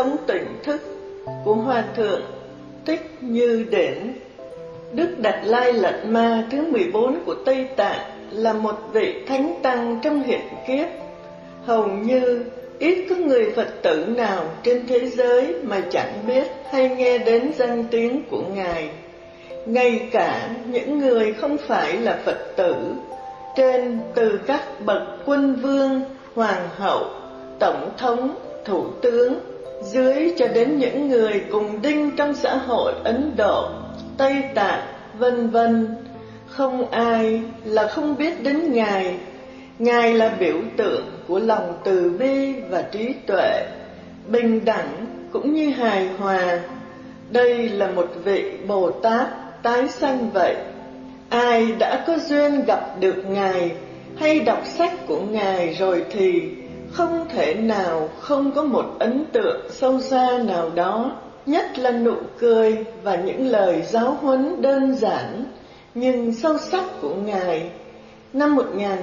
sống tỉnh thức của Hòa Thượng Thích Như Điển. Đức Đạt Lai Lạt Ma thứ 14 của Tây Tạng là một vị thánh tăng trong hiện kiếp. Hầu như ít có người Phật tử nào trên thế giới mà chẳng biết hay nghe đến danh tiếng của Ngài. Ngay cả những người không phải là Phật tử, trên từ các bậc quân vương, hoàng hậu, tổng thống, thủ tướng, dưới cho đến những người cùng đinh trong xã hội Ấn Độ, Tây Tạng, vân vân, không ai là không biết đến Ngài. Ngài là biểu tượng của lòng từ bi và trí tuệ, bình đẳng cũng như hài hòa. Đây là một vị Bồ Tát tái sanh vậy. Ai đã có duyên gặp được Ngài hay đọc sách của Ngài rồi thì không thể nào không có một ấn tượng sâu xa nào đó, nhất là nụ cười và những lời giáo huấn đơn giản nhưng sâu sắc của Ngài. Năm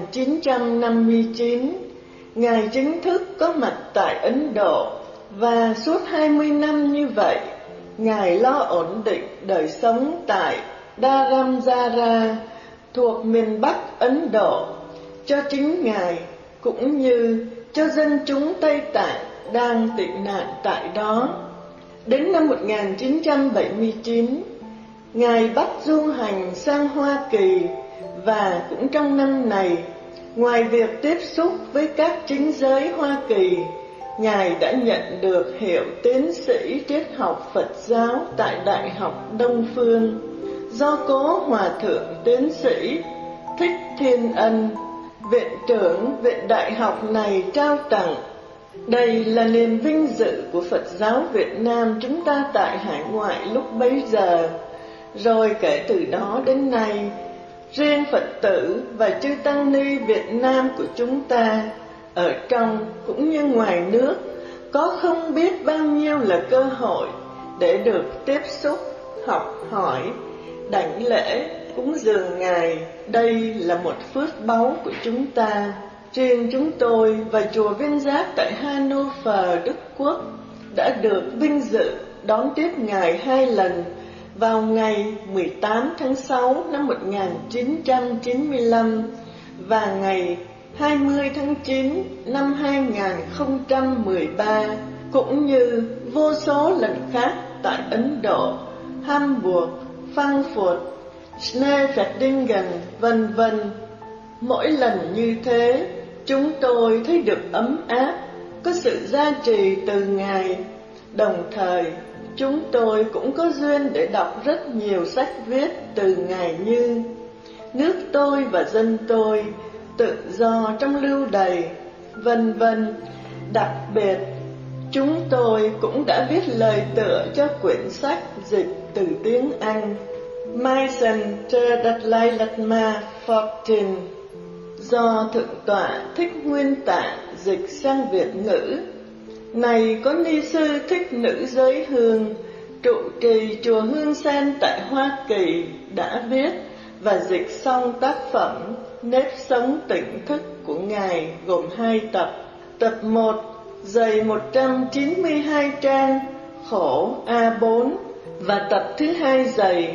1959, Ngài chính thức có mặt tại Ấn Độ và suốt 20 năm như vậy, Ngài lo ổn định đời sống tại Dharamsala thuộc miền Bắc Ấn Độ cho chính Ngài cũng như cho dân chúng Tây Tạng đang tị nạn tại đó. Đến năm 1979, Ngài bắt du hành sang Hoa Kỳ và cũng trong năm này, ngoài việc tiếp xúc với các chính giới Hoa Kỳ, Ngài đã nhận được hiệu tiến sĩ triết học Phật giáo tại Đại học Đông Phương do Cố Hòa Thượng Tiến sĩ Thích Thiên Ân, viện trưởng viện đại học này trao tặng. Đây là niềm vinh dự của Phật giáo Việt Nam chúng ta tại hải ngoại lúc bấy giờ. Rồi kể từ đó đến nay, riêng Phật tử và chư tăng ni Việt Nam của chúng ta ở trong cũng như ngoài nước có không biết bao nhiêu là cơ hội để được tiếp xúc, học hỏi, đảnh lễ, cúng dường Ngài. Đây là một phước báu của chúng ta. Riêng chúng tôi và chùa Viên Giác tại Hanover, Đức Quốc đã được vinh dự đón tiếp Ngài 2 lần vào ngày 18 tháng 6 năm 1995 và ngày 20 tháng 9 năm 2013, cũng như vô số lần khác tại Ấn Độ, Hamburg, Frankfurt, Schneverdingen, vân vân. Mỗi lần như thế, chúng tôi thấy được ấm áp, có sự gia trì từ Ngài. Đồng thời, chúng tôi cũng có duyên để đọc rất nhiều sách viết từ Ngài như Nước tôi và dân tôi, Tự do trong lưu đày, vân vân. Đặc biệt, chúng tôi cũng đã viết lời tựa cho quyển sách dịch từ tiếng Anh Maison de Dalai Lama 14 do Thượng tọa Thích Nguyên Tạng dịch sang Việt ngữ. Này có ni sư Thích Nữ Giới Hương, trụ trì chùa Hương Sen tại Hoa Kỳ đã viết và dịch xong tác phẩm Nếp Sống Tỉnh Thức của Ngài gồm 2 tập. Tập 1 dày 192 trang, khổ A4, và tập thứ 2 dày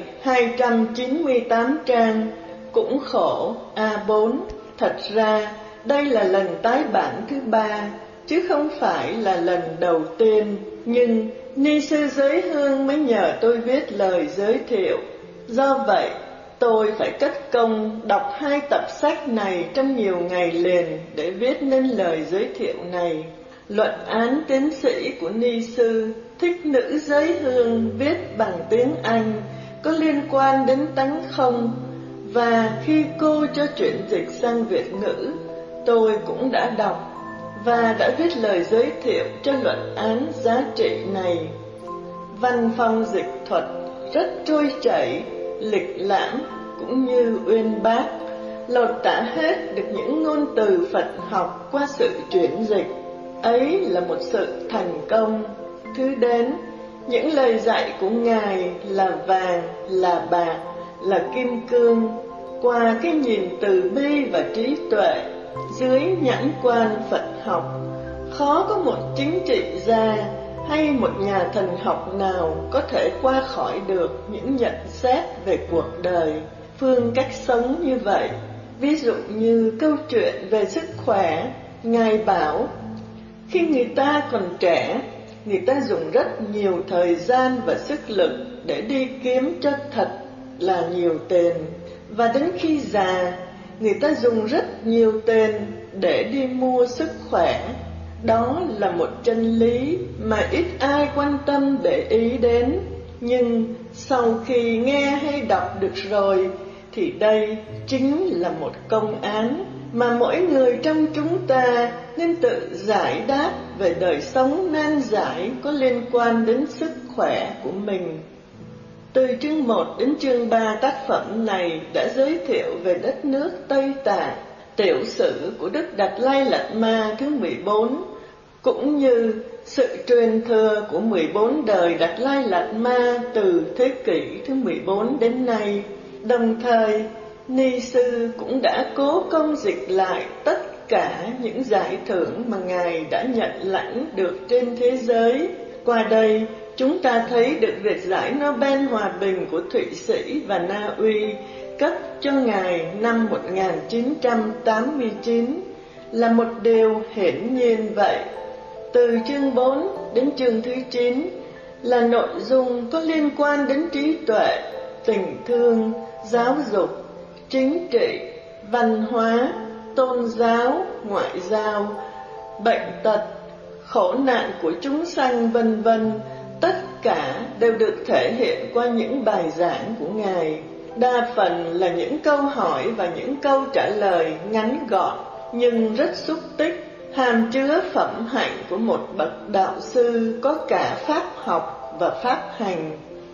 298 trang, cũng khổ A4. Thật ra đây là lần tái bản thứ 3, chứ không phải là lần đầu tiên. Nhưng ni sư Giới Hương mới nhờ tôi viết lời giới thiệu. Do vậy, tôi phải cất công đọc 2 tập sách này trong nhiều ngày liền để viết nên lời giới thiệu này. Luận án tiến sĩ của ni sư Thích Nữ Giới Hương viết bằng tiếng Anh có liên quan đến tánh không, và khi cô cho chuyển dịch sang Việt ngữ, tôi cũng đã đọc và đã viết lời giới thiệu cho luận án giá trị này. Văn phong dịch thuật rất trôi chảy, lịch lãm cũng như uyên bác, lột tả hết được những ngôn từ Phật học qua sự chuyển dịch. Ấy là một sự thành công. Thứ đến, những lời dạy của Ngài là vàng, là bạc, là kim cương, qua cái nhìn từ bi và trí tuệ, dưới nhãn quan Phật học. Khó có một chính trị gia hay một nhà thần học nào có thể qua khỏi được những nhận xét về cuộc đời, phương cách sống như vậy. Ví dụ như câu chuyện về sức khỏe, Ngài bảo, khi người ta còn trẻ, người ta dùng rất nhiều thời gian và sức lực để đi kiếm cho thật là nhiều tiền. Và đến khi già, người ta dùng rất nhiều tiền để đi mua sức khỏe. Đó là một chân lý mà ít ai quan tâm để ý đến. Nhưng sau khi nghe hay đọc được rồi, thì đây chính là một công án mà mỗi người trong chúng ta nên tự giải đáp về đời sống nan giải có liên quan đến sức khỏe của mình. Từ chương 1 đến chương 3 tác phẩm này đã giới thiệu về đất nước Tây Tạng, tiểu sử của Đức Đạt Lai Lạt Ma thứ 14, cũng như sự truyền thừa của 14 đời Đạt Lai Lạt Ma từ thế kỷ thứ 14 đến nay. Đồng thời, Ni Sư cũng đã cố công dịch lại tất cả những giải thưởng mà Ngài đã nhận lãnh được trên thế giới. Qua đây, chúng ta thấy được việc giải Nobel Hòa bình của Thụy Sĩ và Na Uy cấp cho Ngài năm 1989 là một điều hiển nhiên vậy. Từ chương 4 đến chương thứ 9 là nội dung có liên quan đến trí tuệ, tình thương, giáo dục, chính trị, văn hóa, tôn giáo, ngoại giao, bệnh tật, khổ nạn của chúng sanh vân vân. Tất cả đều được thể hiện qua những bài giảng của Ngài. Đa phần là những câu hỏi và những câu trả lời ngắn gọn nhưng rất xúc tích, hàm chứa phẩm hạnh của một bậc đạo sư có cả pháp học và pháp hành.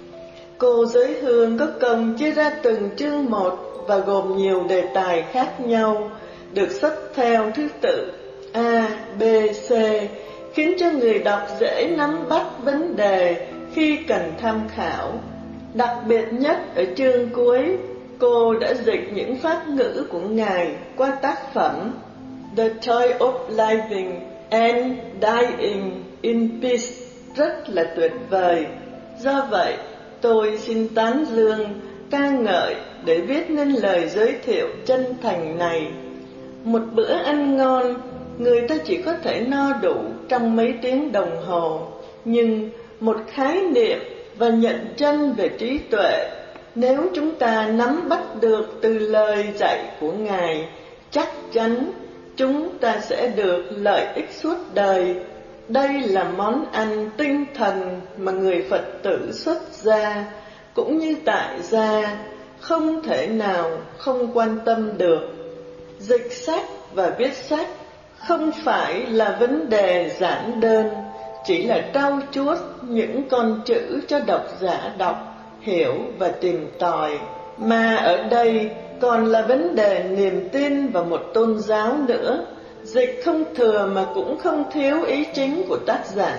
Cô Giới Hương có công chia ra từng chương một và gồm nhiều đề tài khác nhau, được xếp theo thứ tự A, B, C, khiến cho người đọc dễ nắm bắt vấn đề khi cần tham khảo. Đặc biệt nhất ở chương cuối, cô đã dịch những pháp ngữ của Ngài qua tác phẩm The Joy of Living and Dying in Peace rất là tuyệt vời. Do vậy, tôi xin tán dương, ca ngợi để viết nên lời giới thiệu chân thành này. Một bữa ăn ngon, người ta chỉ có thể no đủ trong mấy tiếng đồng hồ, nhưng một khái niệm và nhận chân về trí tuệ, nếu chúng ta nắm bắt được từ lời dạy của Ngài, chắc chắn chúng ta sẽ được lợi ích suốt đời. Đây là món ăn tinh thần mà người Phật tử xuất gia cũng như tại gia không thể nào không quan tâm được. Dịch sách và viết sách không phải là vấn đề giản đơn, chỉ là trau chuốt những con chữ cho độc giả đọc, hiểu và tìm tòi, mà ở đây còn là vấn đề niềm tin vào một tôn giáo nữa. Dịch không thừa mà cũng không thiếu ý chính của tác giả.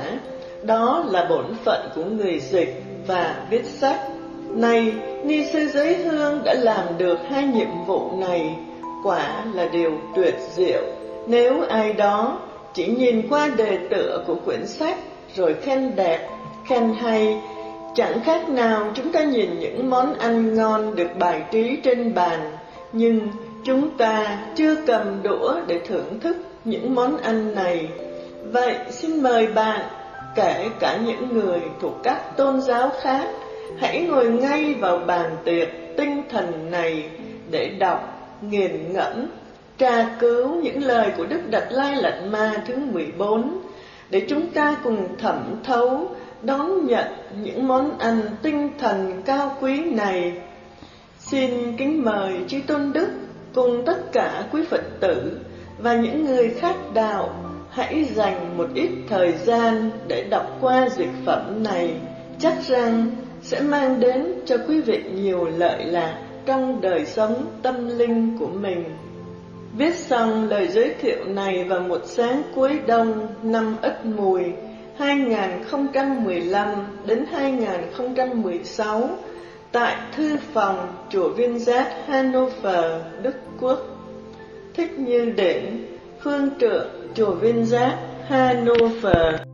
Đó là bổn phận của người dịch và viết sách. Này, Ni sư Giới Hương đã làm được hai nhiệm vụ này, quả là điều tuyệt diệu. Nếu ai đó chỉ nhìn qua đề tựa của quyển sách rồi khen đẹp, khen hay, chẳng khác nào chúng ta nhìn những món ăn ngon được bài trí trên bàn, nhưng chúng ta chưa cầm đũa để thưởng thức những món ăn này. Vậy xin mời bạn, kể cả những người thuộc các tôn giáo khác, hãy ngồi ngay vào bàn tiệc tinh thần này để đọc, nghiền ngẫm, tra cứu những lời của Đức Đạt Lai Lạt Ma thứ 14, để chúng ta cùng thẩm thấu, đón nhận những món ăn tinh thần cao quý này. Xin kính mời Chư Tôn Đức cùng tất cả quý Phật tử và những người khác đạo hãy dành một ít thời gian để đọc qua dịch phẩm này. Chắc rằng sẽ mang đến cho quý vị nhiều lợi lạc trong đời sống tâm linh của mình. Viết xong lời giới thiệu này vào một sáng cuối đông năm Ất Mùi 2015 đến 2016 tại thư phòng chùa Viên Giác, Hanover, Đức Quốc. Thích Như Định, phương trượng chùa Viên Giác, Hanover.